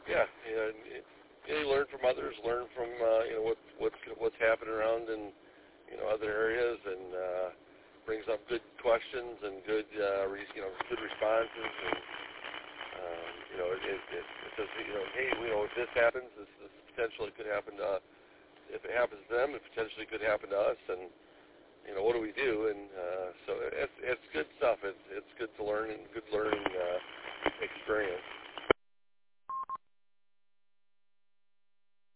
yeah, you learn from others, learn from what's happening around in other areas, and brings up good questions and good good responses, and it says hey, if this happens, this potentially could happen to us. If it happens to them, it potentially could happen to us, and what do we do? And so it's good stuff. It's good to learn and good learning experience.